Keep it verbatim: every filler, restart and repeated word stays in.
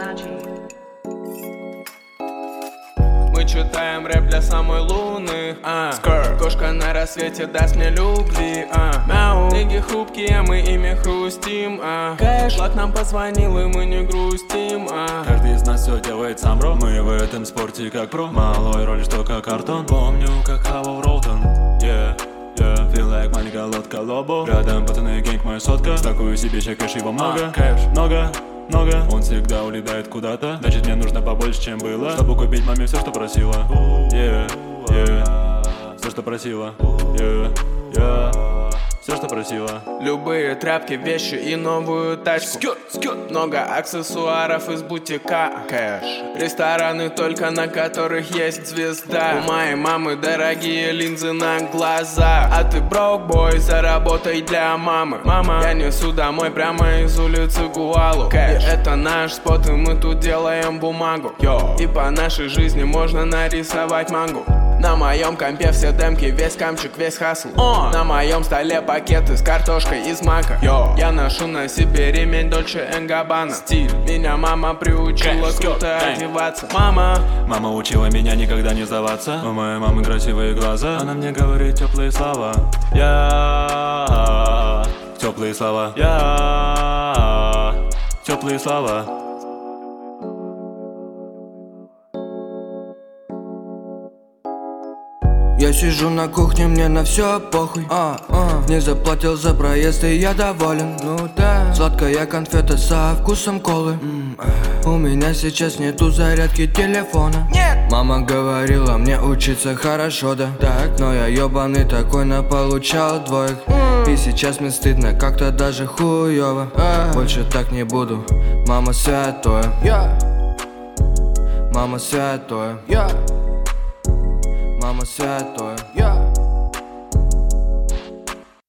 Мы читаем рэп для самой луны, а кошка на рассвете даст мне любви, а мяу. Деньги хрупкие, мы ими хрустим, а кэш. Лак нам позвонил, и мы не грустим, а каждый из нас все делает сам, бро. Мы в этом спорте как про. Малой роли, что как картон. Помню, как Хава Ролтон. Yeah, yeah. Feel like маленькая лодка Лобо. Рядом пацаны, гэнг, моя сотка. Стакую себе ща кэш, его много. Кэш, много. Много, он всегда улетает куда-то. Значит, мне нужно побольше, чем было, чтобы купить маме все, что просила. Yeah, yeah. Все, что просила. Yeah, yeah. Все, что просила. Любые тряпки, вещи и новую тачку. Много аксессуаров из бутика. Кэш. Рестораны только на которых есть звезда. У моей мамы дорогие линзы на глаза. А ты брок бой, заработай для мамы. Мама, я несу домой прямо из улицы Гуалу. Кэш. И это наш спот, и мы тут делаем бумагу. Йо. И по нашей жизни можно нарисовать мангу. На моем компе все демки, весь камчик, весь хасл. О! На моем столе пакеты с картошкой из мака. Йо. Я ношу на себе ремень Дольче энд Габбана. Стиль. Меня мама приучила Кэш. Круто Кэш. Одеваться. Мама Мама учила меня никогда не сдаваться. У моей мамы красивые глаза. Она мне говорит теплые слова. Я теплые слова. Я теплые слова. Я сижу на кухне, мне на все похуй, а, а. Не заплатил за проезд и я доволен. Ну да. Сладкая конфета со вкусом колы. М -э. У меня сейчас нету зарядки телефона. Нет. Мама говорила мне учиться хорошо, да. Так. Но я ёбаный такой наполучал двоек. mm. И сейчас мне стыдно, как-то даже хуёво. а. Больше так не буду, мама святое. yeah. Мама святое. yeah. Мама святое. yeah.